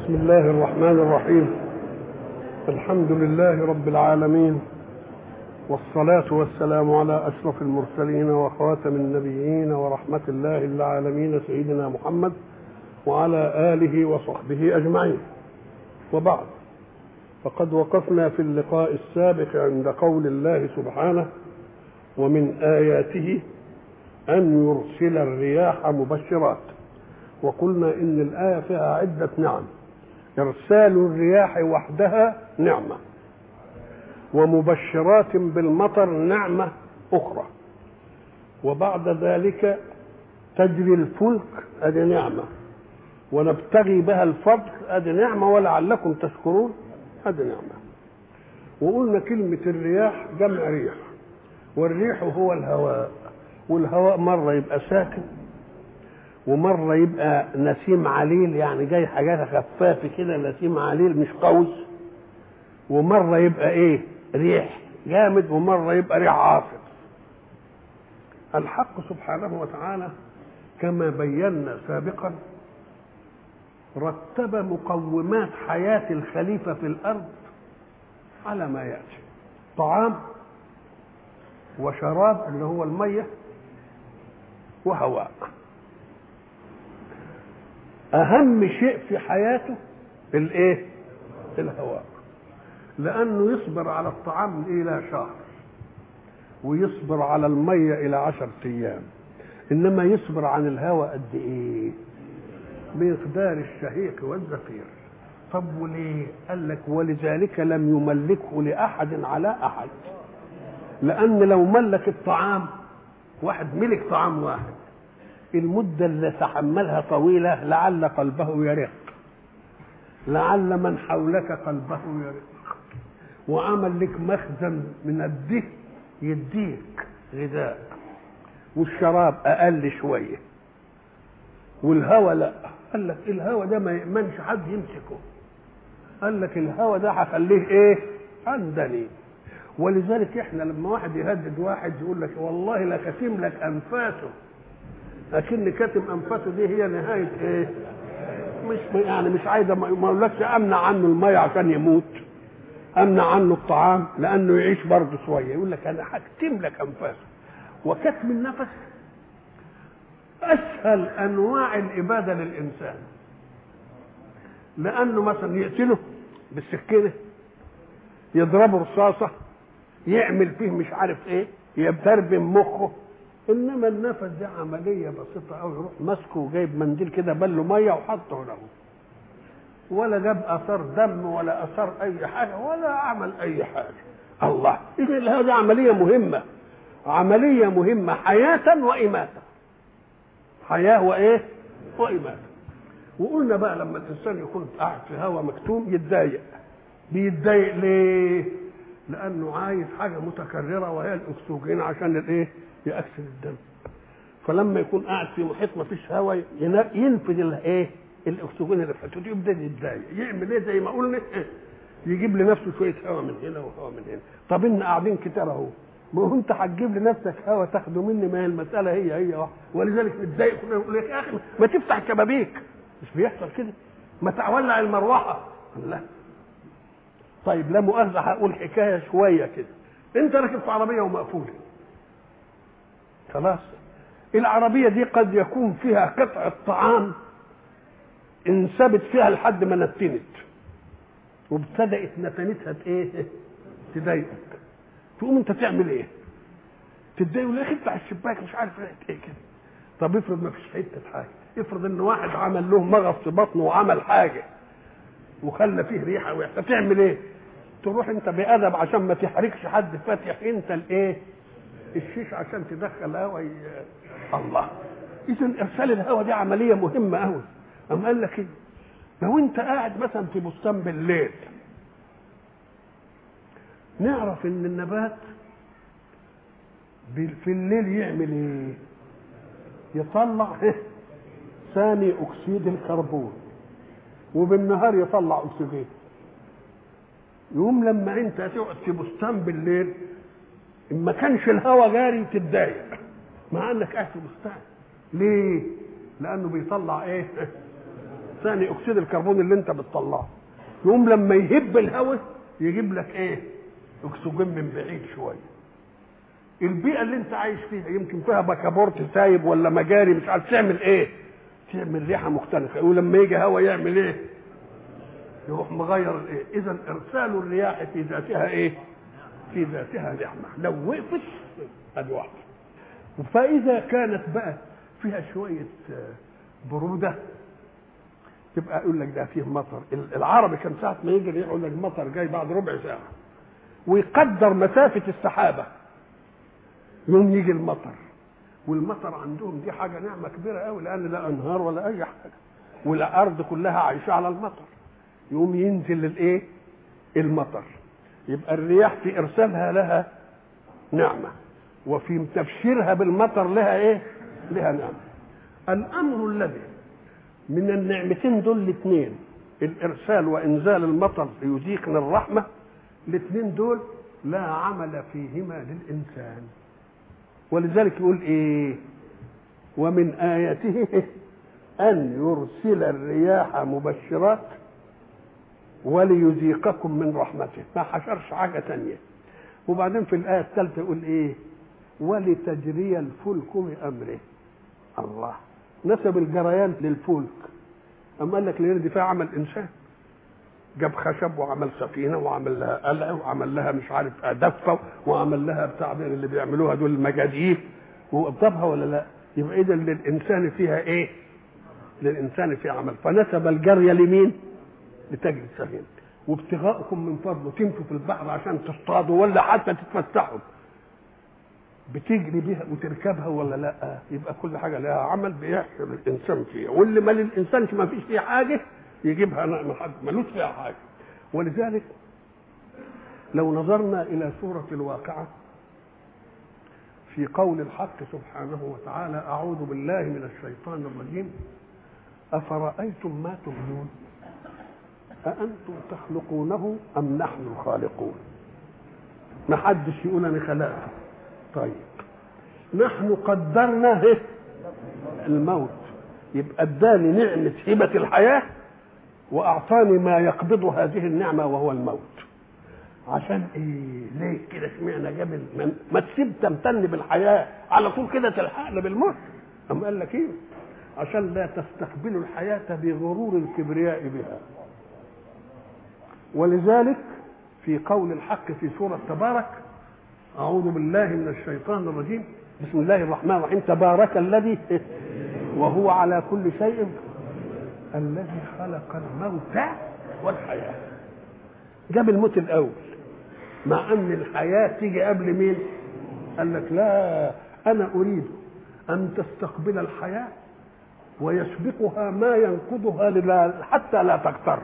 بسم الله الرحمن الرحيم. الحمد لله رب العالمين، والصلاة والسلام على أشرف المرسلين وخاتم النبيين ورحمة الله للعالمين سيدنا محمد وعلى آله وصحبه أجمعين. وبعد، فقد وقفنا في اللقاء السابق عند قول الله سبحانه: ومن آياته أن يرسل الرياح مبشرات. وقلنا إن الآية فيها عدة نعم. إرسال الرياح وحدها نعمة، ومبشرات بالمطر نعمة أخرى، وبعد ذلك تجري الفلك هذه نعمة، ونبتغي بها الفضل هذه نعمة، ولعلكم تشكرون هذه نعمة. وقلنا كلمة الرياح جمع ريح، والريح هو الهواء، والهواء مرة يبقى ساكن، ومرة يبقى نسيم عليل، يعني جاي حاجات خفافة كده، نسيم عليل مش قوي، ومرة يبقى ايه ريح جامد، ومرة يبقى ريح عاصف. الحق سبحانه وتعالى كما بينا سابقا رتب مقومات حياة الخليفة في الأرض على ما يأتي: طعام وشراب اللي هو المية، وهواء. أهم شيء في حياته الايه؟ الهواء، لأنه يصبر على الطعام إلى شهر، ويصبر على المية إلى 10 أيام، إنما يصبر عن الهواء قد إيه؟ بمقدار الشهيق والزفير. طب وليه؟ قال لك: ولذلك لم يملكه لأحد على أحد، لأن لو ملك الطعام، واحد ملك طعام واحد، المدة اللي تحملها طويلة، لعل قلبه يرق، لعل من حولك قلبه يرق، وعمل لك مخزن من الدهن يديك غذاء، والشراب أقل شوية، والهوى لا. قال لك الهوى ده ما يأمنش حد يمسكه، قال لك الهوى ده هخليه ايه؟ عندني. ولذلك احنا لما واحد يهدد واحد يقول لك: والله لا كتم لك أنفاسه، لكن كاتم انفاسه دي هي نهايه ايه؟ مش عايزه، ما اقولكش امنع عنه الميه عشان يموت، امنع عنه الطعام لانه يعيش برضه شويه، يقول لك انا هكتم لك انفاسه. وكتم النفس اسهل انواع الاباده للانسان، لانه مثلا يقتله بالسكينه، يضربه رصاصه، يعمل فيه مش عارف ايه، يبتربم مخه. انما النفس دي عمليه بسيطه قوي، يروح ماسكه وجايب منديل كده بله ميه وحطه له، ولا جاب اثار دم ولا اثار اي حاجه ولا عمل اي حاجه. الله، اذا هذه عمليه مهمه، عمليه مهمه، حياه واماته، حياه وايه؟ واماته. وقلنا بقى لما الانسان يكون قاعد في هواء مكتوم يتضايق. بيتضايق ليه؟ لانه عايز حاجه متكرره وهي الاكسجين عشان الايه؟ يأكسد الدم. فلما يكون قاعد في محيط ما فيش هواء ينفذ الايه؟ الاكسجين اللي في حته، يبدا يتضايق. يعمل ايه؟ زي ما قلنا يجيب لنفسه شويه هواء من هنا وهواء من هنا. طب ان قاعدين كتير اهو، ما هو انت هتجيب لنفسك هواء تاخده مني؟ ما هي المساله هي واحده. ولذلك نتضايق كلنا، يقول لك: يا اخي ما تفتح الشبابيك. مش بيحصل كده؟ ما تولع المروحه. لا. طيب لا مؤاخذه، هقول حكايه شويه كده. انت راكب في عربيه ومقفوله، خلاص، العربية دي قد يكون فيها قطعة طعام انثبت فيها لحد ما نتنت، وابتدأت نتنتها ايه؟ تضايقك. تقوم انت تعمل ايه؟ تتضايق: يا اخي افتح الشباك، مش عارف ايه كده. طب افرض ما فيش حته حاجه، افرض ان واحد عمل له مغص في بطنه وعمل حاجه وخلى فيه ريحه وحشه، تعمل ايه؟ تروح انت بأدب عشان ما تحركش حد، فاتح انت الايه؟ الشيش عشان تدخل هواء. الله، اذا ارسال الهواء دي عمليه مهمه قوي. اما قال لك ايه؟ لو انت قاعد مثلا في بستان بالليل، نعرف ان النبات في الليل يعمل ايه؟ يطلع ثاني اكسيد الكربون، وبالنهار يطلع اكسجين. يوم لما انت تقعد في بستان بالليل، ان ما كانش الهواء جاري تتضايق، مع انك قاعد في بستان. ليه؟ لانه بيطلع ايه؟ ثاني اكسيد الكربون اللي انت بتطلعه، يقوم لما يهب الهواء يجيب لك ايه؟ اكسجين من بعيد شويه. البيئه اللي انت عايش فيها يمكن فيها بكابورت سايب ولا مجاري مش عارف تعمل ايه، تعمل ريحه مختلفه، ولما يجي هواء يعمل ايه؟ يروح مغير الايه. اذا ارسال الرياح في ذاتها ايه؟ في ذاتها نعمه، لو وقفت ادي واحده. فاذا كانت بقى فيها شويه بروده تبقى يقول لك ده فيه مطر. العربي كان ساعه ما يجي يقول لك المطر جاي بعد ربع ساعه، ويقدر مسافه السحابه يوم يجي المطر. والمطر عندهم دي حاجه نعمه كبيره قوي، لان لا انهار ولا اي حاجه، والارض كلها عايشه على المطر. يقوم ينزل الايه؟ المطر. يبقى الرياح في ارسالها لها نعمه، وفي تبشيرها بالمطر لها ايه؟ لها نعمه. الامر الذي من النعمتين دول الاثنين، الارسال وانزال المطر ليذيقنا الرحمه، الاثنين دول لا عمل فيهما للانسان. ولذلك يقول ايه؟ ومن اياته ان يرسل الرياح مبشرات وليذيقكم من رحمته. ما حشرش حاجه ثانيه. وبعدين في الايه الثالثه يقول ايه؟ ولتجري الفلك بامره. الله، نسب الجريان للفلك. اما قال لك لان دي فيها عمل انسان، جاب خشب وعمل سفينه وعمل لها قلع وعمل لها مش عارف دفه وعمل لها بتاع اللي بيعملوها دول المجاديف وقضبها ولا لا. يبقى اذا للانسان فيها ايه؟ للانسان فيها عمل. فنسب الجري لمين؟ لتجري السفينه. وابتغاءكم من فضله، تمشوا في البحر عشان تصطادوا ولا حتى تتفسحوا، بتجري بها وتركبها ولا لا. يبقى كل حاجه لها عمل بيحصل الانسان فيها، واللي ما للانسان ما فيش فيه حاجه يجيبها من حد ملوش فيها حاجه. ولذلك لو نظرنا الى سوره الواقعه في قول الحق سبحانه وتعالى: اعوذ بالله من الشيطان الرجيم، افرايتم ما تمنون اانتم تخلقونه ام نحن الخالقون. ما حدش يقول انا خلقته. طيب نحن قدرنا الموت، يبقى اداني نعمه هبه الحياه واعطاني ما يقبض هذه النعمه وهو الموت. عشان ايه؟ ليه كده؟ اشمعنى جاب ما تسيب تمتن بالحياه على طول كده تلحقنا بالموت؟ اما قال لك ايه؟ عشان لا تستقبلوا الحياه بغرور الكبرياء بها. ولذلك في قول الحق في سوره تبارك: أعوذ بالله من الشيطان الرجيم، بسم الله الرحمن الرحيم، تبارك الذي وهو على كل شيء الذي خلق الموت والحياة. جاب الموت الأول، مع أن الحياة تيجي قبل مين؟ قال لك لا، أنا أريد أن تستقبل الحياة ويسبقها ما ينقضها حتى لا تغتر.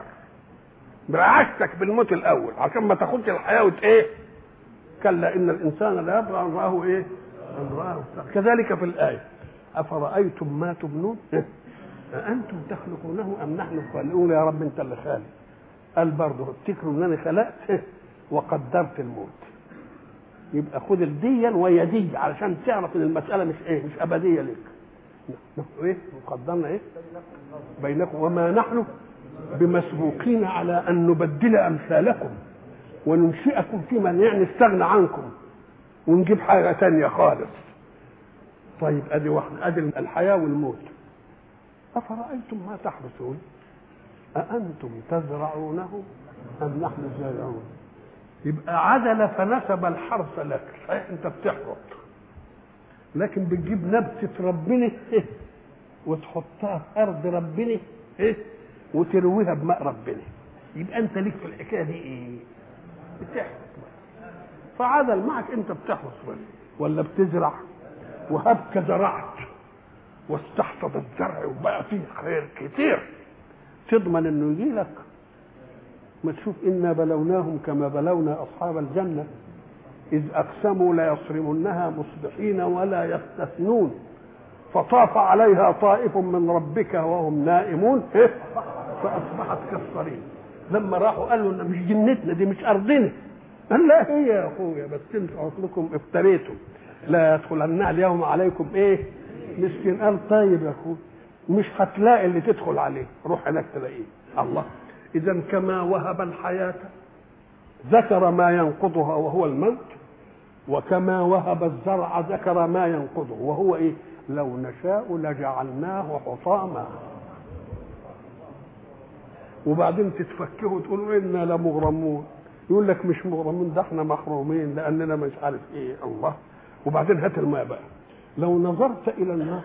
برعشتك بالموت الأول عشان ما تاخدش الحياة وإيه؟ كلا إن الإنسان لا يبغى أن رآه إيه؟ أن رآه. كذلك في الآية: أفرأيتم ما تبنون أأنتم تخلقونه أم نحن الخالقون. يا رب أنت اللي خالق. قال برضه افتكروا إن أنا خلقت وقدرت الموت. يبقى خد الديا ويدي علشان تعرف إن المسألة مش إيه؟ مش أبدية لك. إيه؟ وقدرنا إيه؟ بينكم وما نحن بمسبوقين على أن نبدل أمثالكم وننشئكم في من يعني استغنى عنكم ونجيب حاجة تانية خالص. طيب ادي واحدة، ادي الحياة والموت. افرأيتم ما تحرثون أأنتم تزرعونه ام نحن الزارعون. يبقى عدل فنسب الحرث لك. صحيح انت بتحرث، لكن بتجيب نبتة ربنا وتحطها في ارض ربنا وترويها بماء ربنا. يبقى انت ليك في الحكاية دي ايه؟ بتحرث. فعدل معك، انت بتحرث ولا بتزرع. وهبك زرعت واستحصد الزرع وبقى فيه خير كتير، تضمن انه يجي لك. ما تشوف انا بلوناهم كما بلونا اصحاب الجنه اذ اقسموا ليصرمنها مصبحين ولا يستثنون فطاف عليها طائف من ربك وهم نائمون فاصبحت كالصريم. لما راحوا قالوا ان مش جنتنا دي، مش ارضنا. قال لا هي يا اخويا، بس انتوا اصلكم افتريتم. لا يدخلن اليوم عليكم ايه؟ مسكين. قال طيب يا اخويا، مش هتلاقي اللي تدخل عليه، روح هناك تلاقيه. الله. اذا كما وهب الحياه ذكر ما ينقضها وهو الموت، وكما وهب الزرع ذكر ما ينقضه وهو ايه؟ لو نشاء لجعلناه حطاما. وبعدين تتفكروا وتقولوا انا لمغرمون، يقول لك مش مغرمون، ده احنا محرومين لاننا مش عارف ايه. الله. وبعدين هات الماء بقى. لو نظرت الى النار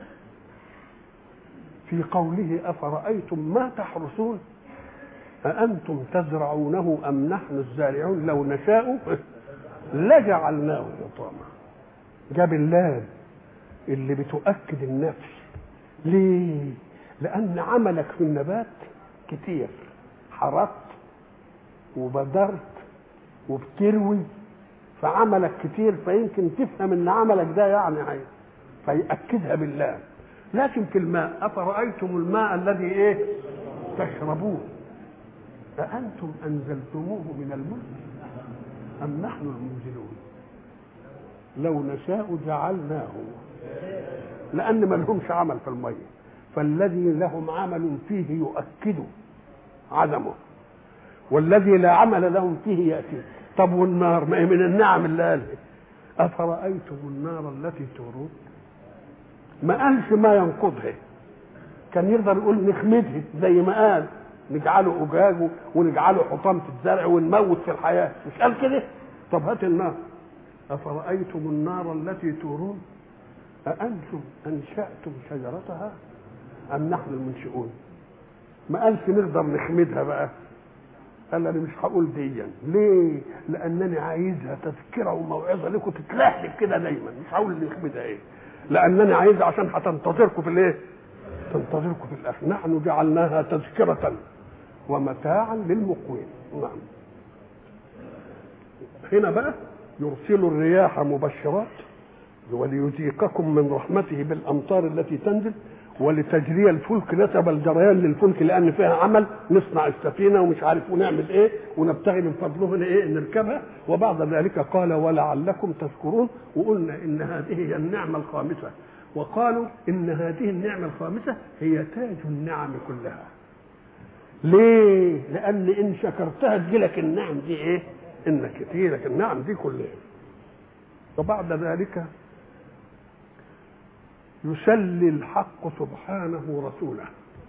في قوله افرايتم ما تحرثون أأنتم تزرعونه ام نحن الزارعون لو نشاء لجعلناه حطاما. جاب اللام اللي بتؤكد النفس. ليه؟ لان عملك في النبات كتير، حرثت وبدرت وبتروي، فعملك كتير، فيمكن تفهم ان عملك ده يعني عين، فيأكدها بالله. لكن في الماء افرأيتم الماء الذي ايه تشربون أأنتم أنزلتموه من المزن أم نحن المنزلون لو نشاء جعلناه، لأن ما لهمش عمل في المية، فالذي لهم عمل فيه يؤكد عدمه، والذي لا عمل لهم فيه يأتي. طب والنار ما هي من النعم اللي قالها. أفرأيتم النار التي تورون، ما قالش ما ينقضها، كان يقدر يقول نخمدها زي ما قال نجعله أجاج ونجعله حطام في الزرع ونموت في الحياة، مش قال كده؟ طب هات النار. أفرأيتم النار التي تورون أأنتم أنشأتم شجرتها أم نحن المنشئون. ما قالش نقدر نخمدها بقى، قال انا مش هقول ديا. ليه؟ لانني عايزها تذكره وموعظه لكم تتلهلب كده دايما، مش هقول نخمدها ايه، لانني عايزها عشان هتنتظركم في الايه؟ تنتظركم في الاخر. نحن جعلناها تذكره ومتاعا للمقوين. نعم. هنا بقى يرسل الرياح مبشرات وليذيقكم من رحمته بالامطار التي تنزل ولتجري الفلك، نسب الجريان للفلك لان فيها عمل، نصنع السفينه ومش عارف ونعمل ايه ونبتغي من فضله ايه نركبها. وبعد ذلك قال ولعلكم تشكرون. وقلنا ان هذه هي النعمه الخامسه، وقالوا ان هذه النعمه الخامسه هي تاج النعم كلها. ليه؟ لان ان شكرتها تجيلك النعم دي ايه؟ انك تجيلك النعم دي كلها. وبعد ذلك يسلي الحق سبحانه رسوله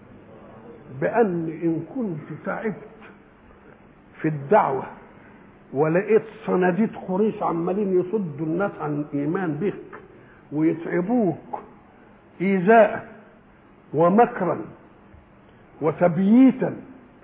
بأن إن كنت تعبت في الدعوة ولقيت صناديد قريش عمالين يصدوا الناس عن الإيمان بك ويتعبوك إيذاء ومكرا وتبييتا،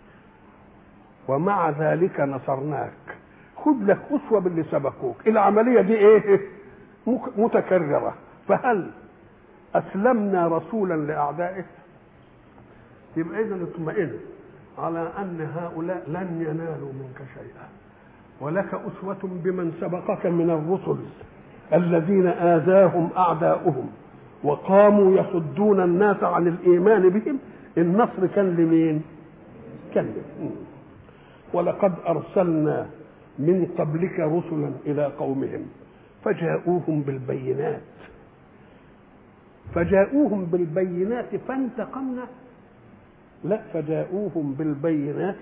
ومع ذلك نصرناك، خذ لك أسوة باللي سبقوك. العملية دي إيه؟ متكررة. فهل أسلمنا رسولا لأعدائه؟ يبقى إذن اطمئن على أن هؤلاء لن ينالوا منك شيئا، ولك أسوة بمن سبقك من الرسل الذين آذاهم أعداؤهم وقاموا يصدون الناس عن الإيمان بهم. النصر كان لمين؟ كان لمين؟ ولقد أرسلنا من قبلك رسلا إلى قومهم فجاءوهم بالبينات فانتقمنا. لا، فجاءوهم بالبينات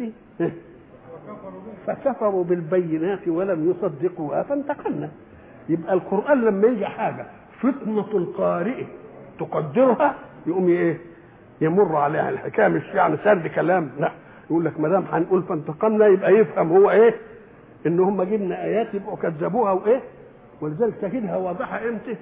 فكفروا بالبينات ولم يصدقوها فانتقمنا. يبقى القرآن لما يجي حاجة فطنة القارئ تقدرها يقوم ايه؟ يمر عليها. الحكاية مش يعني سرد كلام، لا، يقول لك ما دام هنقول فانتقمنا يبقى يفهم هو ايه؟ ان هم جبنا ايات يبقوا كذبوها وايه؟ ولذلك تجدها واضحة امتى؟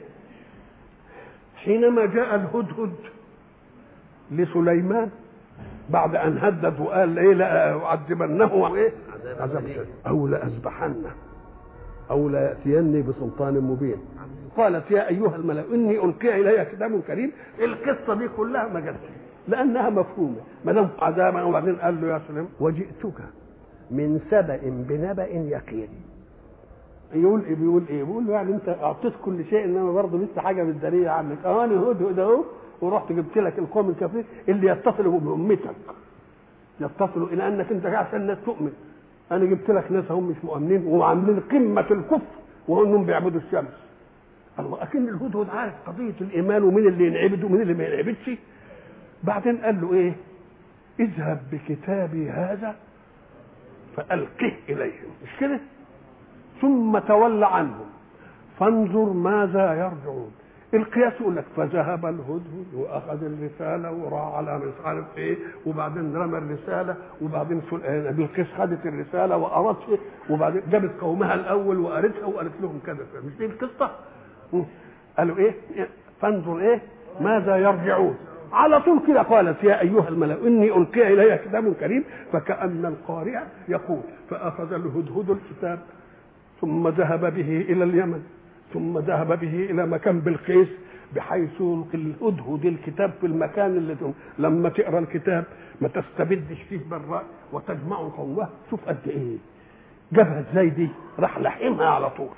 حينما جاء الهدهد لسليمان بعد ان هدد وقال ايه؟ لا اعذبنه ايه؟ عذاب شديد او لاذبحنه او لا ياتيني بسلطان مبين. قالت يا ايها الملأ اني القي الي كتاب كريم. القصه دي كلها ما جاتش لانها مفهومه ما دام عذابا. وبعدين قال له يا سليمان وجئتك من سبأ بنبأ يقين. يقول ايه؟ بيقول له يعني انت اعطيت كل شيء انما برضه لسه حاجه بالدليل عنك. انا هدهد اهو ورحت جبت لك القوم الكافرين اللي يتصلوا بامتك، يتصلوا الى انك انت عشان الناس تؤمن. انا جبت لك ناس هم مش مؤمنين وعاملين قمه الكفر وهم بيعبدوا الشمس. الله، اكن الهدهد عارف قضيه الايمان ومين اللي ينعبد ومين اللي ما ينعبدش. بعدين قال له ايه؟ اذهب بكتابي هذا فألقه إليهم، مش كده؟ ثم تول عنهم فانظر ماذا يرجعون. القياس يقول لك فذهب الهدهد واخذ الرساله وراح على مش عارف ايه، وبعدين رمى الرساله، وبعدين بلقيس خدت الرساله وقرتها، وبعدين جابت قومها الاول وقرتها وقالت لهم كذا. مش دي القصه؟ قالوا ايه؟ فانظر ايه ماذا يرجعون. على طول كده قالت يا ايها الملأ اني القي الي كتاب كريم، فكأن القارئ يقول فاخذ الهدهد الكتاب ثم ذهب به الى اليمن، ثم ذهب به الى مكان بلقيس، بحيث يلقي الهدهد الكتاب في المكان اللي لما تقرا الكتاب ما تستبدش فيه بالراي وتجمع قومه. شوف قد ايه جابها ازاي دي، راح لحمها على طول.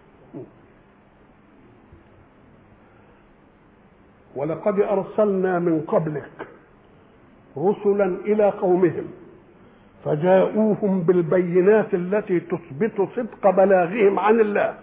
ولقد ارسلنا من قبلك رسلا الى قومهم فجاءوهم بالبينات التي تثبت صدق بلاغهم عن الله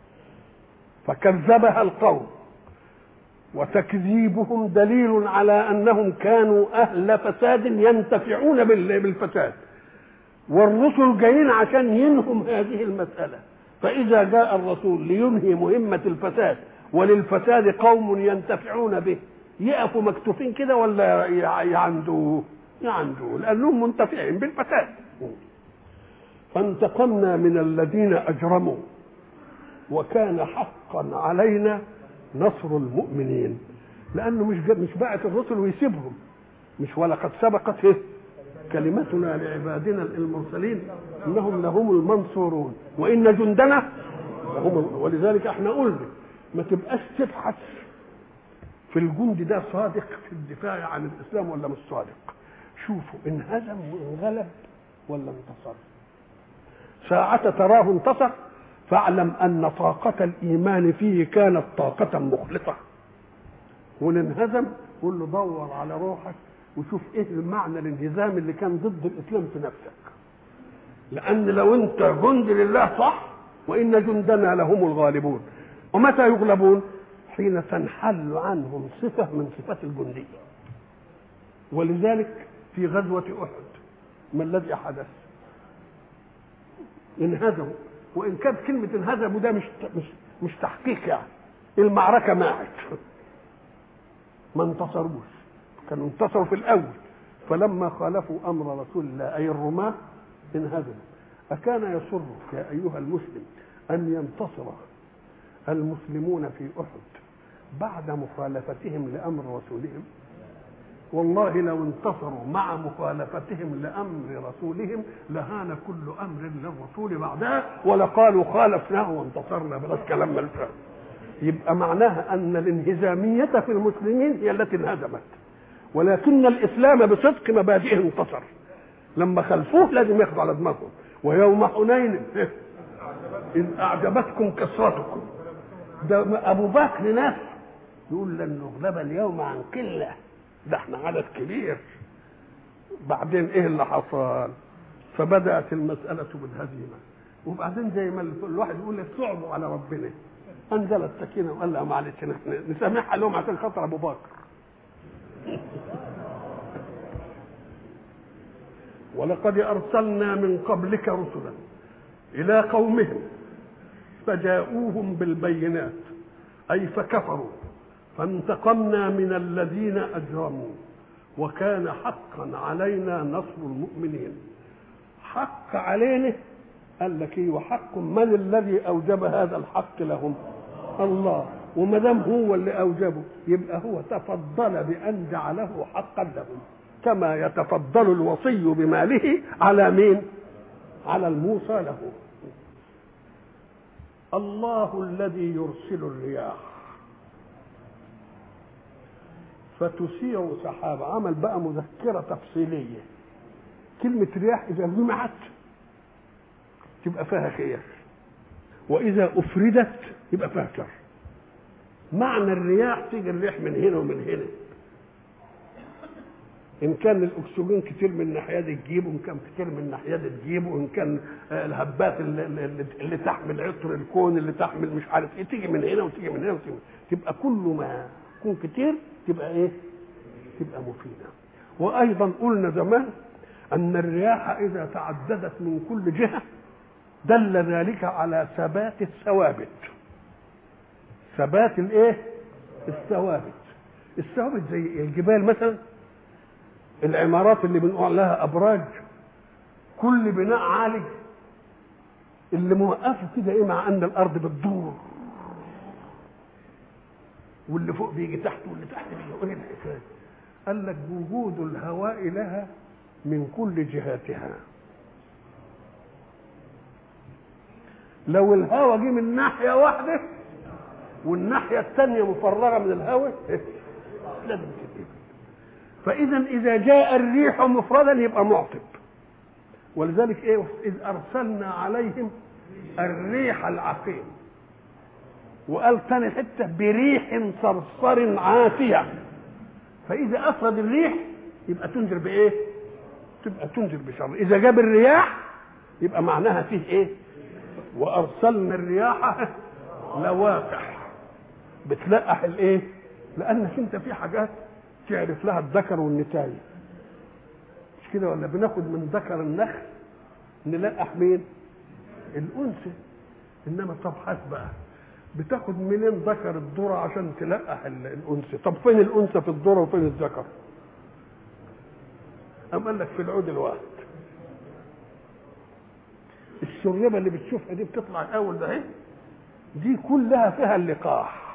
فكذبها القوم، وتكذيبهم دليل على انهم كانوا اهل فساد ينتفعون بالفساد، والرسل جايين عشان ينهم هذه المسألة. فإذا جاء الرسول لينهي مهمة الفساد وللفساد قوم ينتفعون به، يقفوا مكتوفين كده ولا يعندوا لأنهم منتفعين بالفساد. فانتقمنا من الذين أجرموا وكان حقا علينا نصر المؤمنين. لأنه مش بعت الرسل ويسيبهم، مش ولقد سبقت كلمتنا لعبادنا المرسلين انهم لهم المنصورون وان جندنا هم. ولذلك احنا قلنا ما تبقاش تبحث في الجند ده صادق في الدفاع عن الاسلام ولا مش صادق. شوفوا انهزم وانغلب ولا انتصر. ساعة تراه انتصر فاعلم ان طاقة الايمان فيه كانت طاقة مخلصة. وانهزم قل له دور على روحك وشوف ايه المعنى الانهزام اللي كان ضد الاسلام في نفسك. لان لو انت جند لله صح وان جندنا لهم الغالبون. ومتى يغلبون؟ حين تنحل عنهم صفة من صفات الجندية. ولذلك في غزوة احد ما الذي حدث؟ انهزموا. وان كانت كلمة انهزموا ده مش تحقيق، يعني المعركة ماعت ما انتصروش، كانوا انتصروا في الاول. فلما خالفوا امر رسول الله اي الرماة انهزموا. اكان يسرك يا ايها المسلم ان ينتصر المسلمون في احد بعد مخالفتهم لامر رسولهم؟ والله لو انتصروا مع مخالفتهم لامر رسولهم لهان كل امر للرسول بعدها ولقالوا خالفناه وانتصرنا. بلاش كلام ملفات. يبقى معناها ان الانهزامية في المسلمين هي التي انهزمت، ولكن الاسلام بصدق مبادئه انتصر. لما خلفوه لازم ياخذوا على دماغهم. ويوم حنين ان اعجبتكم كثرتكم، ده ابو بكر نفسه يقول لن نغلب اليوم عن قله، ده احنا عدد كبير. بعدين ايه اللي حصل؟ فبدات المساله بالهزيمه. وبعدين زي ما الواحد يقول لك صعبوا على ربنا، انزل السكينه وقال لها معلش نسامحها لهم عشان خاطر ابو بكر. ولقد ارسلنا من قبلك رسلا الى قومهم فجاءوهم بالبينات اي فكفروا فانتقمنا من الذين اجرموا وكان حقا علينا نصر المؤمنين. حق علينا قال لك ايه؟ وحق من الذي اوجب هذا الحق لهم؟ الله. وما دام هو اللي اوجبه يبقى هو تفضل بان جعله حقا لهم، كما يتفضل الوصي بماله على مين؟ على الموصى له. الله الذي يرسل الرياح فتثير سحاب. عمل بقى مذكرة تفصيلية. كلمة رياح إذا جمعت تبقى فيها خير، وإذا أفردت يبقى فيها شر. معنى الرياح تيجي الريح من هنا ومن هنا، إن كان الأكسجين كتير من الناحية دي تجيبه، إن كان كتير من الناحية دي تجيبه، إن كان الهبات اللي تحمل عطر الكون اللي تحمل مش عارف إيه تيجي من هنا وتيجي من هنا وتيجي. تبقى كل ما يكون كتير تبقى إيه؟ تبقى مفيدة. وايضا قلنا زمان ان الرياح اذا تعددت من كل جهه دل ذلك على ثبات الثوابت. ثبات الايه؟ الثوابت. الثوابت زي الجبال مثلا، العمارات اللي بنقول لها ابراج، كل بناء عالي اللي موقفه كده ايه؟ مع ان الارض بتدور واللي فوق بيجي تحت واللي تحت بيجي، ايه الحكايه؟ قال لك وجود الهواء لها من كل جهاتها. لو الهواء جه من ناحيه واحده والناحيه الثانيه مفرغه من الهواء لازم تتقبل. فاذا اذا جاء الريح مفردا يبقى معطب. ولذلك ايه؟ اذ ارسلنا عليهم الريح العقيم. وقال ثاني حته بريح صرصر عاتيه. فاذا افرد الريح يبقى تنذر بايه؟ تبقى تنذر بشر. اذا جاب الرياح يبقى معناها فيه ايه؟ وارسلنا الرياح لواقح، بتلقح الايه؟ لانك انت في حاجات تعرف لها الذكر والنتايه، مش كده ولا؟ بناخد من ذكر النخل نلقح مين؟ الانثى. انما طب حاسب بقى، بتاخد منين ذكر الذره عشان تلقح الانثى؟ طب فين الانثى في الذره وفين الذكر؟ أم قال لك في العود الواحد. الشريبه اللي بتشوفها دي بتطلع الاول ده اهي، دي كلها فيها اللقاح.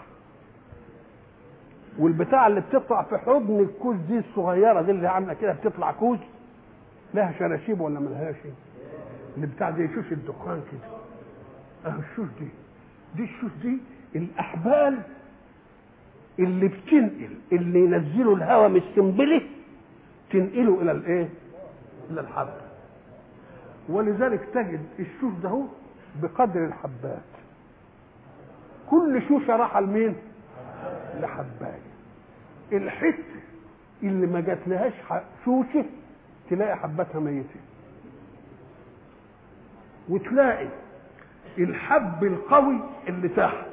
والبتاع اللي بتطلع في حضن الكوز دي الصغيره دي اللي عامله كده بتطلع كوز، لها شراشيب ولا ملهاش؟ اللي بتاع دي شوش الدخان كده اهو. الشوش دي الشوش دي الاحبال اللي بتنقل، اللي ينزلوا الهواء من السنبله تنقله الى الايه؟ الى الحب. ولذلك تجد الشوش ده هو بقدر الحبات، كل شوشه راحه لمين؟ لحبايه. الحته اللي ما جاتلهاش شوشه تلاقي حباتها ميته، وتلاقي الحب القوي اللي تحت،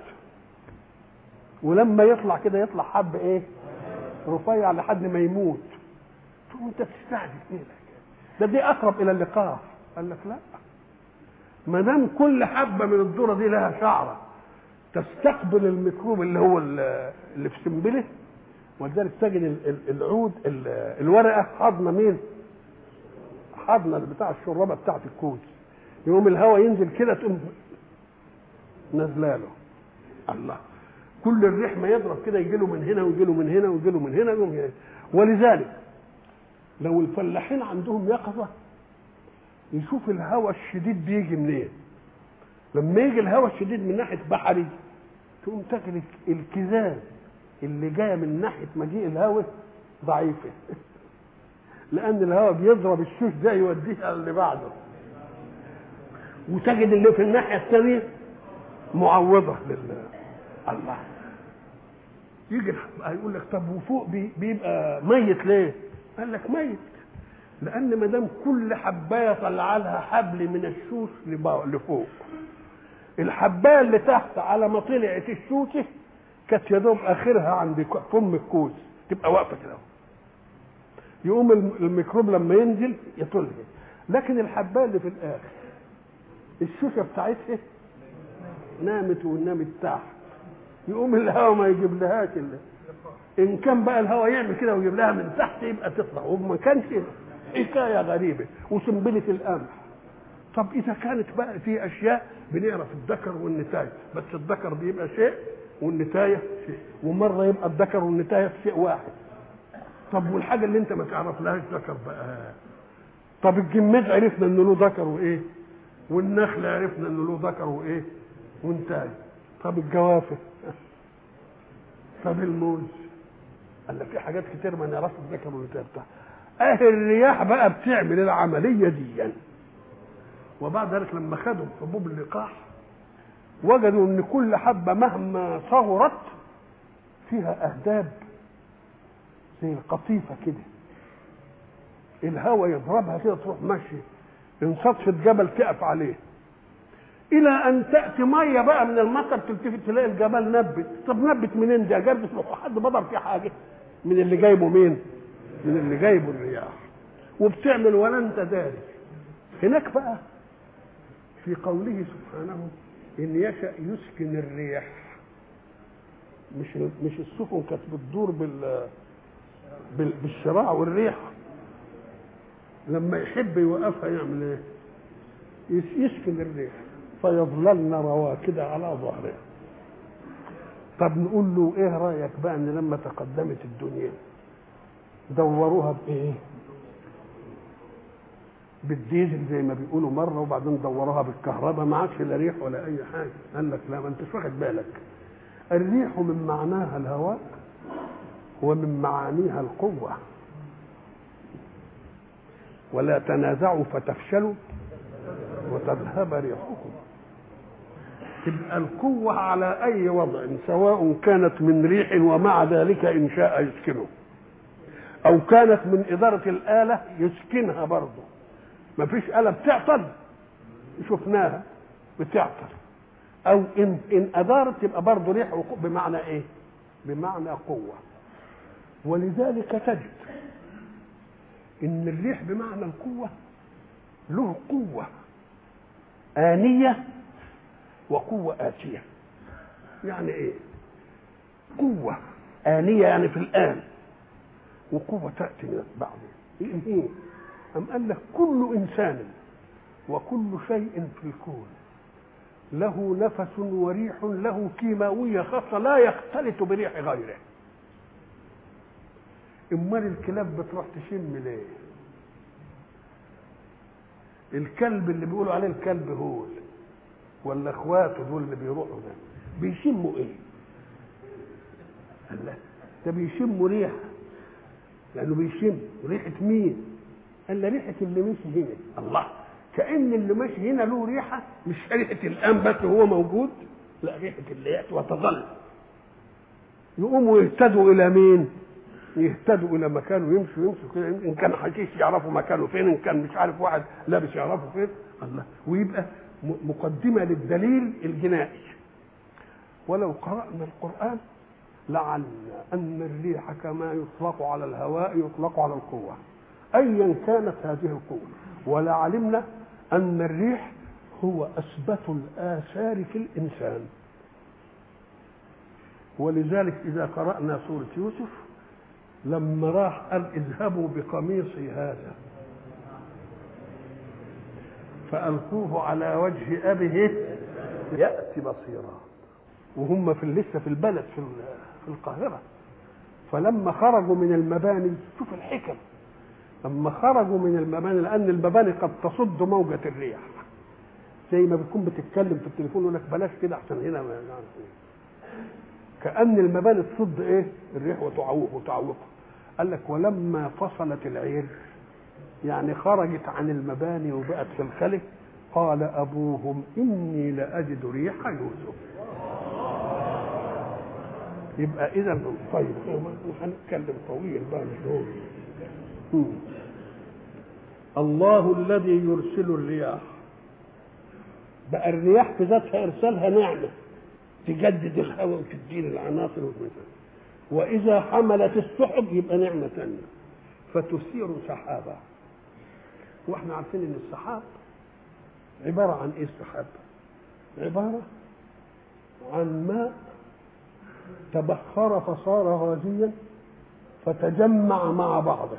ولما يطلع كده يطلع حب ايه؟ رفيع لحد ما يموت. تقول انت بتستعجل ايه؟ دي اقرب الى اللقاح. قال لك لا، ما دام كل حبه من الذره دي لها شعره تستقبل الميكروب اللي هو اللي في سنبله. ولذلك تجد العود الورقه حاضنه مين؟ حاضنه بتاع الشرابه بتاعت الكوز. يقوم الهواء ينزل كده تقوم نزلاله. الله، كل الريح ما يضرب كده يجي له من هنا ويجي له من هنا ويجي له من هنا ويجي هنا. ولذلك لو الفلاحين عندهم يقظه يشوف الهواء الشديد بيجي منين. لما يجي الهواء الشديد من ناحيه بحري تقوم تجد الكزاز اللي جايه من ناحيه مجيء الهواء ضعيفه لان الهواء بيضرب الشوش ده يوديه اللي بعده. وتجد اللي في الناحيه الثانيه معوضه لله. الله، يجي هيقول لك طب وفوق بيبقى ميت ليه؟ قال لك ميت لان ما دام كل حبايه طلع لها حبل من الشوش لفوق، الحبايه اللي تحت على ما طلعت الشوشه كانت يا دوب اخرها عند فم الكوز تبقى واقفه كده، يقوم الميكروب لما ينزل يطلع. لكن الحبايه اللي في الاخر الشوشه بتاعتها نامت ونامت تحت، يقوم الهواء ما يجيب لهاش ان كان بقى الهواء يعمل كده ويجيب لها من تحت يبقى تطلع، وما كانش حكايه غريبه. وسنبله القمح. طب اذا كانت بقى في اشياء بنعرف الذكر والنتايه، بس الذكر بيبقى شيء والنتايه شيء، ومره يبقى الذكر والنتايه في شيء واحد. طب والحاجه اللي انت ما تعرف لهاش ذكر بقى؟ طب الجماد عرفنا انه له ذكر وايه، والنخل عرفنا انه له ذكر وايه ونتايه. طب الجوافه، طب الموز، قال لك في حاجات كتير ما نعرفش الذكر والنتايه بتاعها. الرياح بقى بتعمل العمليه دي يعني. وبعد ذلك لما خدوا حبوب اللقاح وجدوا ان كل حبه مهما صغرت فيها اهداب زي القطيفه كده، الهواء يضربها كده تروح ماشيه، ان صدفه جبل تقف عليه، الى ان تاتي ميه بقى من المطر تلتفت تلاقي الجبل نبت. طب نبت منين؟ ده جابت حد بضر فيه حاجه من اللي جايبه مين؟ من اللي جايبه الرياح، وبتعمل ولا انت داري. هناك بقى في قوله سبحانه ان يشأ يسكن الريح، مش السفن كانت بتدور بالشراع والريح، لما يحب يوقفها يعمل ايه؟ يسكن الريح فيظللن رواكد على ظهرها. طب نقول له ايه رايك بقى ان لما تقدمت الدنيا دوروها بايه؟ بالديزل زي ما بيقولوا مره، وبعدين دوروها بالكهرباء، ما عادش لا ريح ولا اي حاجه. قال لك لا، ما انتش واخد بالك، الريح من معناها الهواء ومن معانيها القوه، ولا تنازعوا فتفشلوا وتذهب ريحكم. تبقى القوة على أي وضع، سواء كانت من ريح ومع ذلك إن شاء يسكنه، أو كانت من إدارة الآلة يسكنها برضه. ما فيش آلة بتعطل شفناها بتعطل، أو إن أدارت تبقى برضه ريح بمعنى إيه؟ بمعنى قوة. ولذلك تجد إن الريح بمعنى القوة له قوة آنية وقوة آتية. يعني ايه؟ قوة آنية يعني في الآن، وقوة تأتي من بعدين. ايه؟ أم قال لك كل إنسان وكل شيء في الكون له نفس وريح له كيماوية خاصة لا يختلط بريح غيره. امال الكلاب بتروح تشم ليه؟ الكلب اللي بيقولوا عليه الكلب هول ولا اخواته دول اللي بيروحوا ده بيشموا ايه؟ قال لا، ده بيشموا ريحه، لانه بيشم ريحه مين؟ قال له ريحه اللي مشي هنا. الله، كأن اللي ماشي هنا له ريحه، مش ريحه الان بس هو موجود، لا، ريحه اللي ياتي وتظل. يقوموا يهتدوا الى مين؟ يهتدوا الى مكانه، يمشوا كده، ان كان حشيش يعرفوا مكانه فين، ان كان مش عارف واحد لابس يعرفوا فين. الله، ويبقى مقدمة للدليل الجنائي. ولو قرأنا القرآن لعلمنا أن الريح كما يطلق على الهواء يطلق على القوة أيا كانت هذه القوة، ولعلمنا أن الريح هو أثبت الآثار في الإنسان. ولذلك إذا قرأنا سورة يوسف لما راح قال اذهبوا بقميصي هذا فألقوه على وجه أبيه يأتي بصيرا، وهم لسه في البلد في القاهرة. فلما خرجوا من المباني، شوف الحكم، لما خرجوا من المباني، لأن المباني قد تصد موجة الريح، زي ما بتكون بتتكلم في التليفون يقول لك بلاش كده أحسن هنا ما يعني كأن المباني تصد إيه؟ الريح وتعوقه. قال لك ولما فصلت العير، يعني خرجت عن المباني وبقت في الخلق، قال أبوهم إني لأجد ريح يوسف. يبقى إذا طيب هنتكلم طويل بقى مش هو. الله الذي يرسل الرياح، بقى الرياح في ذاتها إرسالها نعمة تجدد الهواء وتدين العناصر والمثل. وإذا حملت السحب يبقى نعمة ثانية فتثير سحابة. واحنا عارفين ان السحاب عبارة عن ايه؟ السحاب عبارة عن ماء تبخر فصار غازيا فتجمع مع بعضه.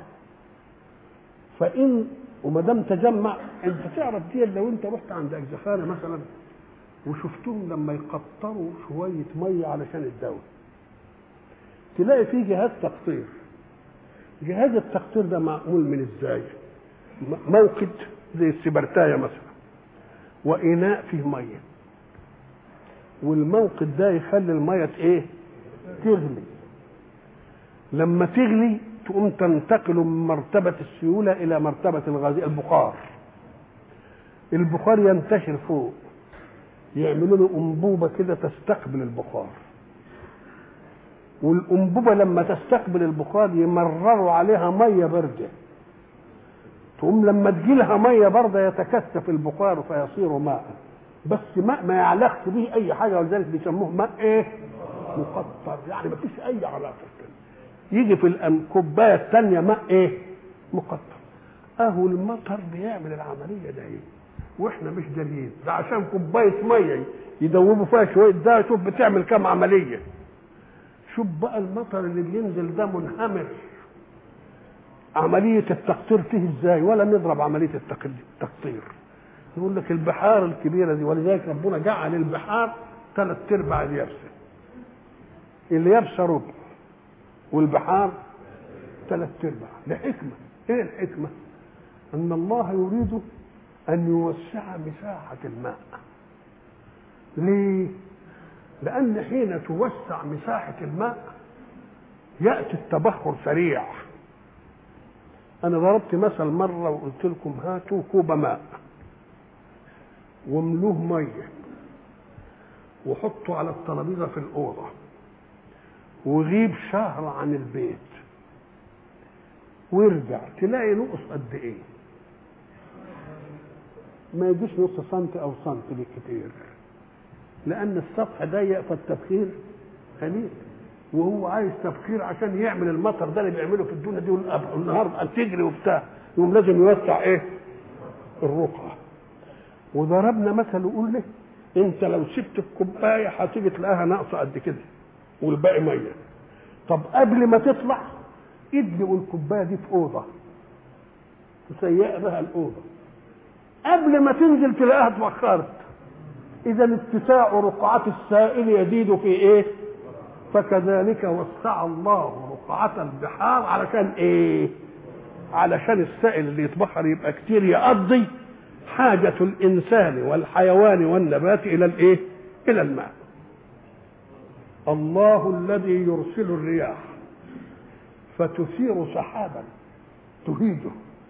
فإن وما دام تجمع، انت تعرف دي لو انت رحت عند اجزخانة مثلا وشفتهم لما يقطروا شوية مية علشان الدواء، تلاقي فيه جهاز تقطير. جهاز التقطير ده معمول من ازاي؟ موقد زي السبرتايه مثلا، وإناء فيه ميه، والموقد ده يخلي الميه ايه؟ تغلي. لما تغلي تقوم تنتقل من مرتبه السيوله الى مرتبه الغاز، البخار ينتشر فوق، يعملوا له انبوبه كده تستقبل البخار، والانبوبه لما تستقبل البخار يمرروا عليها ميه بارده، تقوم لما تجيلها ميه بارده يتكثف البخار فيصير ماء، بس ماء ما يعلقش به اي حاجه، ولذلك بيسموه ماء ايه؟ مقطر، يعني ما فيش اي علاقه كده. يجي في الكوبايه الثانيه ماء ايه؟ مقطر. اهو المطر بيعمل العمليه ده ايه؟ واحنا مش داريين. ده عشان كوبايه ميه يدوبوا فيها شويه، ده شوف بتعمل كام عمليه. شوف بقى المطر اللي بينزل ده منهمر، عمليه التقطير فيه ازاي؟ ولا نضرب عمليه التقطير. يقول لك البحار الكبيره دي، ولذلك ربنا جعل البحار 3/4 اليابسه، اليابسه ربع والبحار 3/4. لحكمه. ايه الحكمه؟ ان الله يريد ان يوسع مساحه الماء. ليه؟ لان حين توسع مساحه الماء ياتي التبخر سريع. انا ضربت مثل مره وقلت لكم هاتوا كوب ماء واملوه ميه وحطوا على الترابيزه في الاوضه وغيب شهر عن البيت وارجع تلاقي نقص قد ايه؟ ما يجيش نص سنتي او سنتي بالكتير، لان السطح ضيق فالتبخير قليل، وهو عايز تبخير عشان يعمل المطر ده اللي بيعمله في الدنيا دي والنهار تجري وبتاع، يقوم لازم يوسع ايه؟ الرقعه. وضربنا مثل وقلنا انت لو سبت الكوبايه هتيجي تلاقيها ناقصه قد كده والباقي ميه. طب قبل ما تطلع ادلقوا الكوبايه دي في اوضه تسيق بها الاوضه، قبل ما تنزل تلاقيها اتبخرت. اذا اتساع رقعه السائل يزيد في ايه؟ فكذلك وسع الله رقعه البحار علشان ايه؟ علشان السائل اللي يتبخر يبقى كتير يقضي حاجة الإنسان والحيوان والنبات إلى الإيه؟ إلى الماء. الله الذي يرسل الرياح فتثير سحابا تهيجه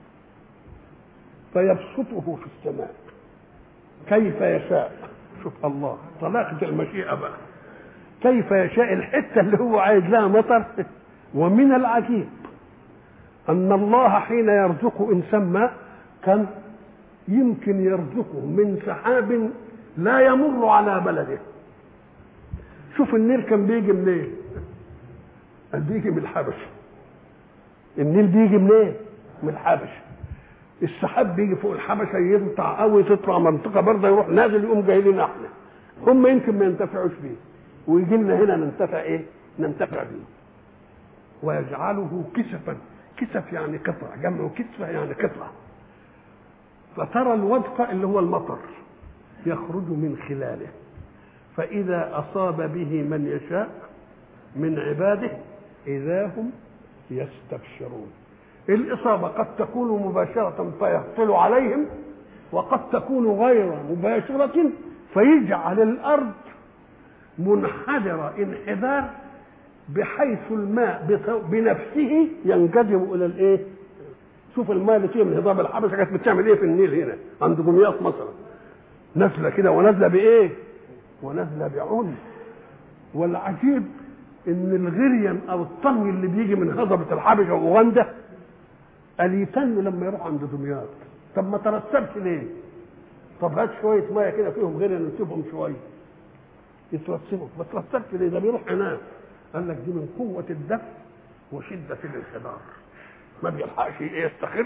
فيبسطه في السماء كيف يشاء. شوف الله طلاقة المشيئة بقى، كيف يشاء الحتة اللي هو عايز لها مطر. ومن العجيب أن الله حين يرزق إنسان ماء كان يمكن يرزقه من سحاب لا يمر على بلده. شوف النيل كان بيجي منين؟ بيجي من الحبشه. النيل بيجي منين؟ من الحبشه. السحاب بيجي فوق الحبشه يقطع قوي تطلع منطقه برضه يروح نازل يقوم جاي لنا احنا. هم يمكن ما ينتفعوش بيه ويجي لنا هنا ننتفع ايه؟ ننتفع بيه. ويجعله كسفا. كسف يعني قطعه، جمع كسفه يعني قطعه. فترى الودق اللي هو المطر يخرج من خلاله فإذا أصاب به من يشاء من عباده إذا هم يستبشرون. الإصابة قد تكون مباشرة فيهطل عليهم، وقد تكون غير مباشرة فيجعل الأرض منحدرة انحدار بحيث الماء بنفسه ينجذب إلى الإيه؟ شوف الماء اللي فيه من هضاب الحبشه كانت بتعمل ايه في النيل هنا عند دمياط مثلا، نازله كده ونازله بايه؟ ونازله بعنف. والعجيب ان الغريان او الطمي اللي بيجي من هضبه الحبشه واوغندا قال يتنوا لما يروح عند دمياط. طب ما ترتبش ليه؟ طب هات شويه ميه كده فيهم غريان نسيبهم شويه يترتبوا، ما ترتبش ليه؟ ده بيروح هناك. قال لك دي من قوه الدفع وشده الانحدار، ما بيلحقش يستخر.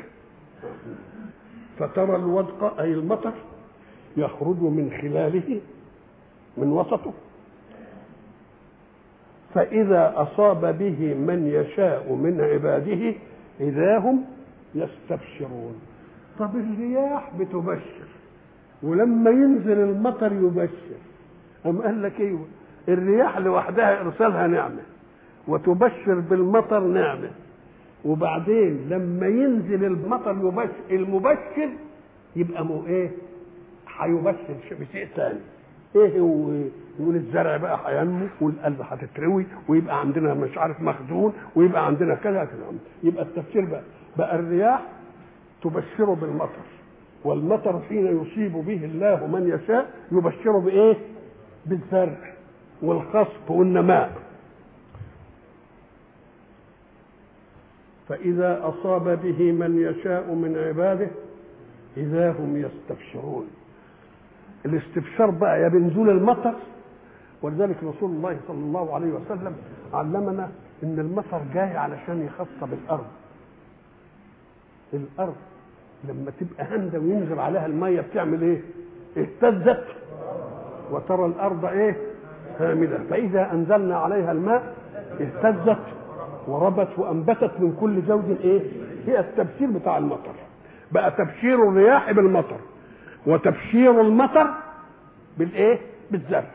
فترى الودق اي المطر يخرج من خلاله من وسطه فاذا اصاب به من يشاء من عباده اذا هم يستبشرون. طب الرياح بتبشر ولما ينزل المطر يبشر. أم قال لك ايوه الرياح لوحدها ارسالها نعمه وتبشر بالمطر نعمه، وبعدين لما ينزل المطر يبشر المبشر يبقى ايه؟ هيبشر بشيء ثاني. ايه هو؟ يقول الزرع بقى هينمو والقلب هتتروي ويبقى عندنا مش عارف مخزون ويبقى عندنا كذا كذا. يبقى التفسير بقى الرياح تبشر بالمطر، والمطر حين يصيب به الله من يشاء يبشر بايه؟ بالزرع والخصب والنماء. فإذا أصاب به من يشاء من عباده إذا هم يستبشرون. الاستبشار بقى يا بنزول المطر، ولذلك رسول الله صلى الله عليه وسلم علمنا ان المطر جاي علشان يخصب الارض. الارض لما تبقى هندة وينزل عليها الميه بتعمل ايه؟ اهتزت وترى الارض ايه؟ هامده، فاذا انزلنا عليها الماء اهتزت وربت وانبتت من كل زوج ايه؟ هي التبشير بتاع المطر. بقى تبشير الرياح بالمطر وتبشير المطر بالايه؟ بالزرع.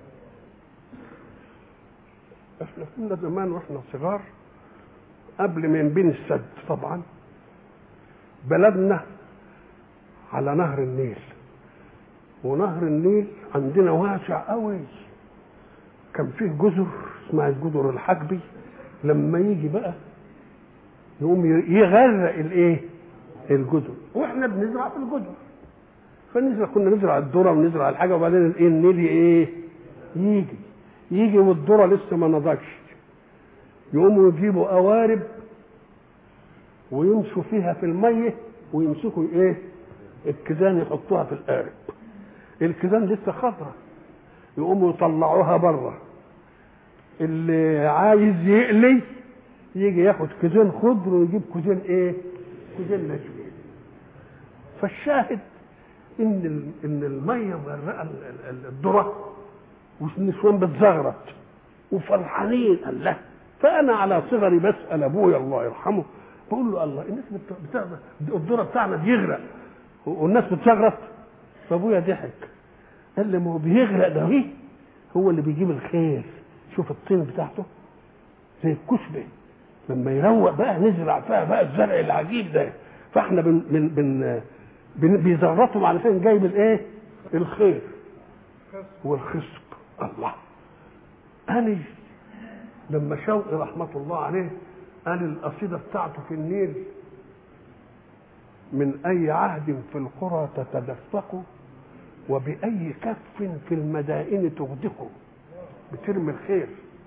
احنا كنا زمان واحنا صغار قبل ما ينبني السد طبعا بلدنا على نهر النيل، ونهر النيل عندنا واسع قوي، كان فيه جزر اسمها الجزر الحجبي، لما يجي بقى يقوم يغرق الايه؟ الجزر، واحنا بنزرع في الجزر، فنزرع كنا نزرع الذره ونزرع الحاجه، وبعدين الايه؟ النيل ايه؟ يجي والذره لسه ما نضجش، يقوموا يجيبوا قوارب ويمشوا فيها في الميه ويمسكوا ايه؟ الكيزان يحطوها في القارب، الكيزان لسه خضره، يقوموا يطلعوها بره، اللي عايز يقلي يجي ياخد كيزان خضر ويجيب كيزان ايه؟ كيزان نشوي. فالشاهد ان الميه مغرقه الذره والنسوان بتزغرط وفرحانين. الله، فانا على صغري بسال ابويا الله يرحمه، بقول له الله الناس الذره بتاعنا بيغرق والناس بتزغرط. فابويا ضحك قال لي ما هو بيغرق ده ايه؟ هو اللي بيجيب الخير. شوف الطين بتاعته زي الكشبه، لما يروق بقى نزرع فيها بقى الزرع العجيب ده، فاحنا بيزغرطهم علشان جايب الايه؟ الخير والخصب. الله، قال لما شوقي رحمه الله عليه قال القصيده بتاعته في النيل: من اي عهد في القرى تتدفق وباي كف في المدائن تغدق. بترمي الخير،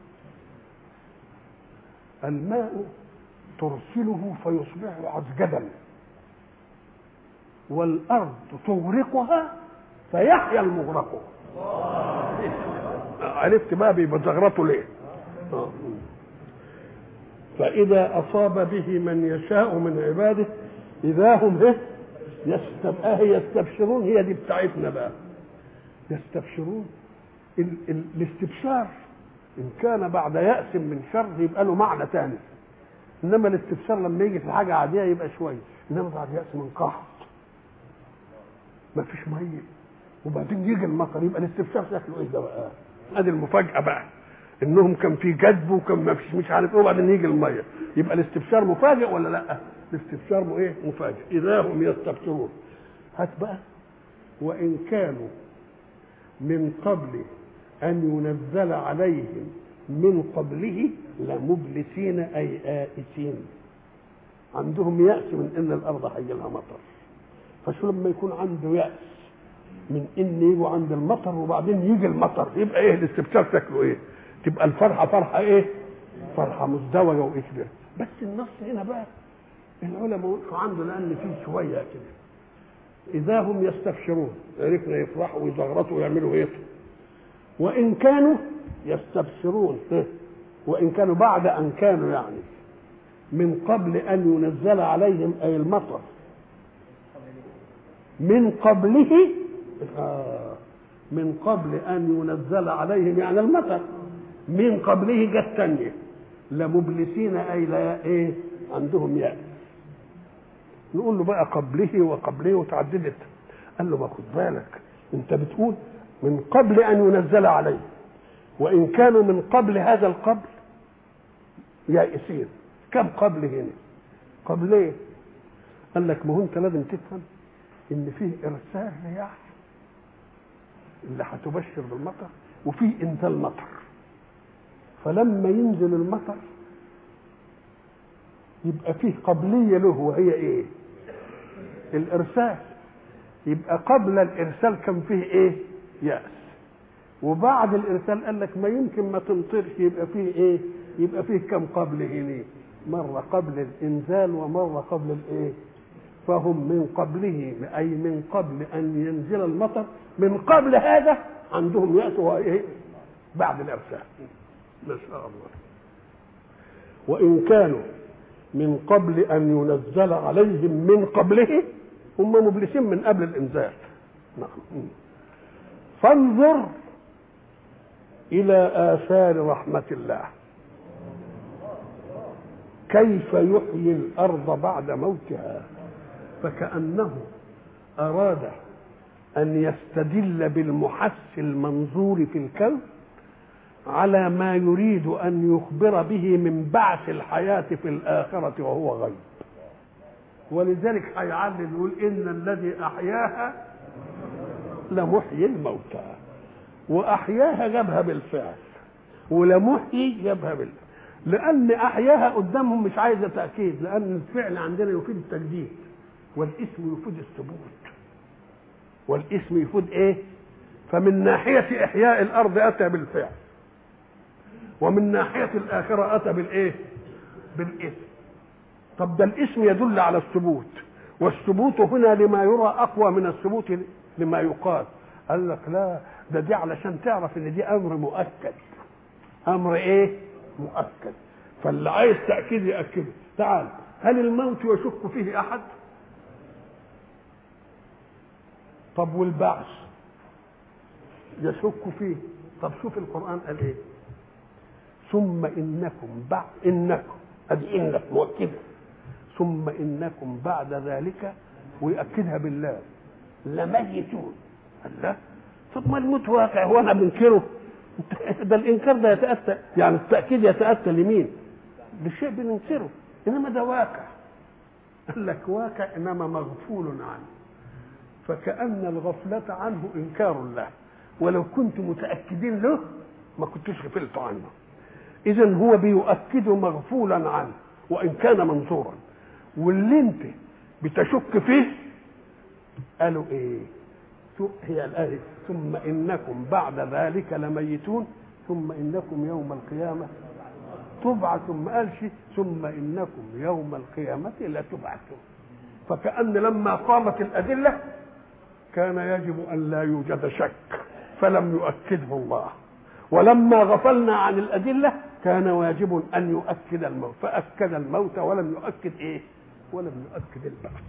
الماء ترسله فيصبح عذجبا، والارض تغرقها فيحيا المغرق. عرفت بقى بيزغرطوا ليه؟ فاذا اصاب به من يشاء من عباده اذا هم يستبشرون. هي دي بتاعتنا بقى، يستبشرون. الاستبشار ان كان بعد يأس من شر يبقى له معنى ثاني، انما الاستبشار لما يجي في حاجه عاديه يبقى شويه، انما بعد يأس من قحط ما فيش ميه وبعدين يجي المطر يبقى الاستبشار شكله ايه ده بقى؟ ادي المفاجاه بقى، انهم كان في جذب وكان ما فيش مش عارف ايه وبعدين يجي الميه، يبقى الاستبشار مفاجئ ولا لا؟ الاستبشار ايه؟ مفاجئ. اذا هم يستبشرون. هات بقى: وان كانوا من قبل ان ينزل عليهم من قبله لمبلسين اي آئسين. عندهم يأس من ان الارض هيجي لها مطر، فشو لما يكون عنده يأس من ان يجوا عند المطر وبعدين يجي المطر يبقى ايه الاستبشار شكله ايه؟ تبقى الفرحه فرحه ايه؟ فرحه مزدوجه واكبر. بس النص هنا بقى العلماء وقفوا عنده لان فيه شويه كده. اذا هم يستبشرون، عرفنا يفرحوا ويزغرطوا ويعملوا ايه؟ وان كانوا يستبشرون، وان كانوا بعد ان كانوا يعني من قبل ان ينزل عليهم اي المطر من قبله، من قبل ان ينزل عليهم يعني المطر من قبله جت ثانيه لمبلسين اي لا ايه؟ عندهم يأس. نقول له بقى قبله وقبله وتعددت. قال له ما خد بالك، انت بتقول من قبل ان ينزل عليه، وان كانوا من قبل هذا القبل يائسين. كم قبل هنا؟ قبل ايه؟ قال لك ما هو انت لازم تفهم ان فيه ارسال رياح اللي هتبشر بالمطر وفيه انزال مطر. فلما ينزل المطر يبقى فيه قبليه له، وهي ايه؟ الارسال. يبقى قبل الارسال كان فيه ايه؟ يأس. وبعد الارسال قال لك ما يمكن ما تمطرش، يبقى فيه ايه؟ يبقى فيه كم قبل هنا؟ مره قبل الانزال ومره قبل الايه؟ فهم من قبله اي من قبل ان ينزل المطر، من قبل هذا عندهم يأس وايه؟ بعد الارسال. ما شاء الله. وإن كانوا من قبل أن ينزل عليهم من قبله هم مبلسين من قبل الإنزال. نعم. فانظر إلى آثار رحمة الله كيف يحيي الأرض بعد موتها. فكأنه أراد أن يستدل بالمحس المنظور في الكون على ما يريد أن يخبر به من بعث الحياة في الآخرة وهو غيب. ولذلك هيعلل يقول إن الذي أحياها لمحيي الموتى. وأحياها جابها بالفعل، ولمحيي جابها بالفعل، لأن أحياها قدامهم مش عايزة تأكيد، لأن الفعل عندنا يفيد التجديد، والاسم يفيد الثبوت، والاسم يفيد إيه؟ فمن ناحية إحياء الأرض أتى بالفعل، ومن ناحية الآخرة أتى بالإيه؟ بالاسم. طب ده الاسم يدل على الثبوت، والثبوت هنا لما يرى أقوى من الثبوت لما يقال. قال لك لا، ده دي علشان تعرف ان دي امر مؤكد. امر ايه؟ مؤكد. فاللي عايز تاكيد ياكده. تعال، هل الموت يشك فيه احد؟ طب والبعث يشك فيه؟ طب شوف القران قال ايه؟ ثم انكم بعد انكم ادي انك مؤكده، ثم انكم بعد ذلك، ويأكدها بالله، لميتون. الله، طب ما الموت واقع، هو انا بنكره؟ ده الانكار ده يتاتى، يعني التاكيد يتاتى لمين؟ لشيء بننكره، انما ده واقع. قال لك واقع انما مغفول عنه، فكأن الغفلة عنه انكار له، ولو كنت متاكدين له ما كنتش غفلت عنه. اذا هو بيؤكد مغفولا عنه وان كان منظورا، واللي انت بتشك فيه قالوا ايه؟ هي الآية ثم إنكم بعد ذلك لميتون ثم إنكم يوم القيامة تبعثون. ما قالش ثم إنكم يوم القيامة لا تبعثون. فكأن لما قامت الأدلة كان يجب أن لا يوجد شك، فلم يؤكده الله، ولما غفلنا عن الأدلة كان واجب أن يؤكد الموت، فأكد الموت ولم يؤكد إيه؟ ولم يؤكد البعث.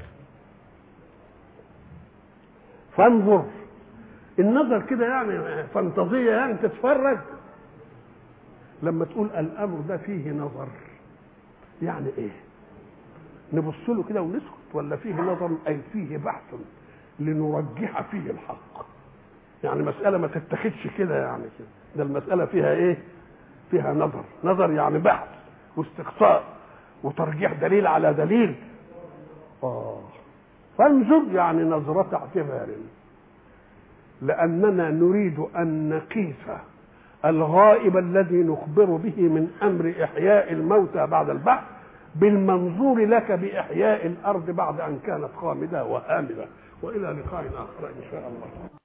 فانظر، النظر كده يعني فانتظية، يعني تتفرج. لما تقول الامر ده فيه نظر يعني ايه؟ نبص له كده ونسكت، ولا فيه نظر اي فيه بحث لنرجح فيه الحق؟ يعني مسألة ما تتخذش كده يعني كده، ده المسألة فيها ايه؟ فيها نظر. نظر يعني بحث واستقصاء وترجيح دليل على دليل. فانظر يعني نظرة اعتبار، لأننا نريد أن نقيس الغائب الذي نخبر به من أمر إحياء الموتى بعد البعث بالمنظور لك بإحياء الأرض بعد أن كانت خامدة وهامدة. وإلى لقاء آخر إن شاء الله.